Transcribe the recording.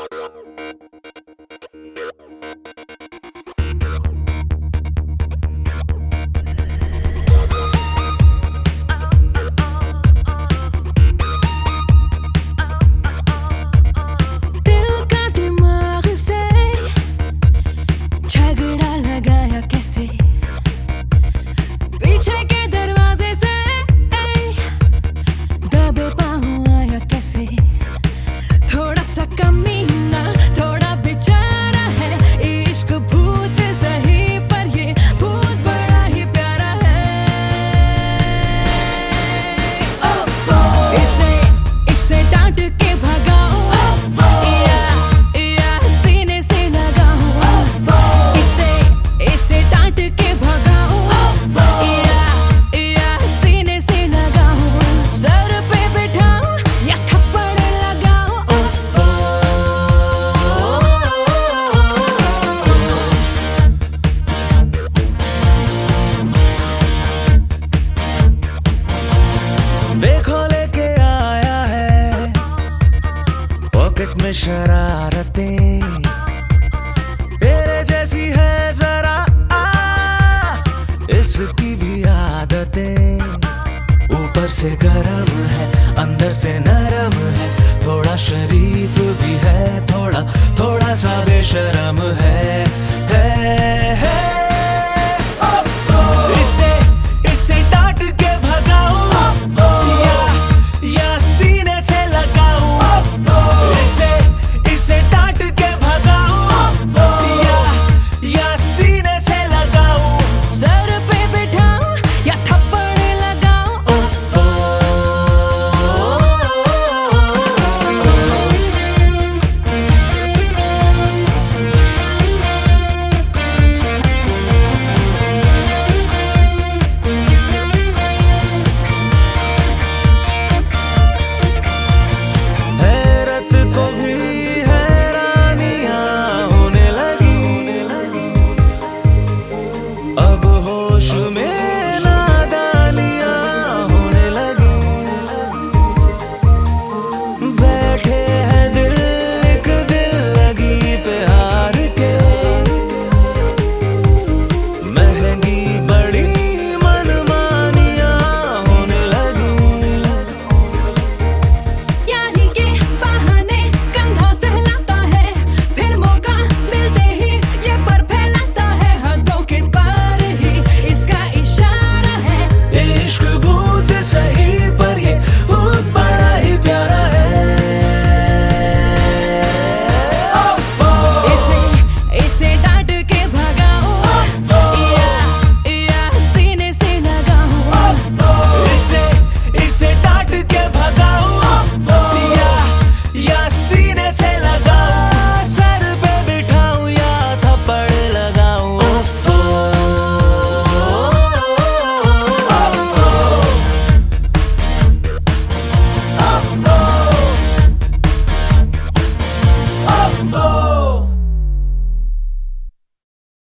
पीछे के दरवाजे से दबे पाँव आया कैसे। थोड़ा सा कमीना, थोड़ा बेचारा है, इश्क भूत सही पर ये भूत बड़ा ही प्यारा है। इसे डांट के भगाओ या सीने से लगाओ। इसे डांट के भगाओ या सीने से लगाओ। सर पे बिठाओ या थप्पड़ लगाओ। देखो लेके आया है पॉकेट में शरारतें, तेरे जैसी है जरा इसकी भी आदतें। ऊपर से गरम है, अंदर से नरम है, थोड़ा शरीफ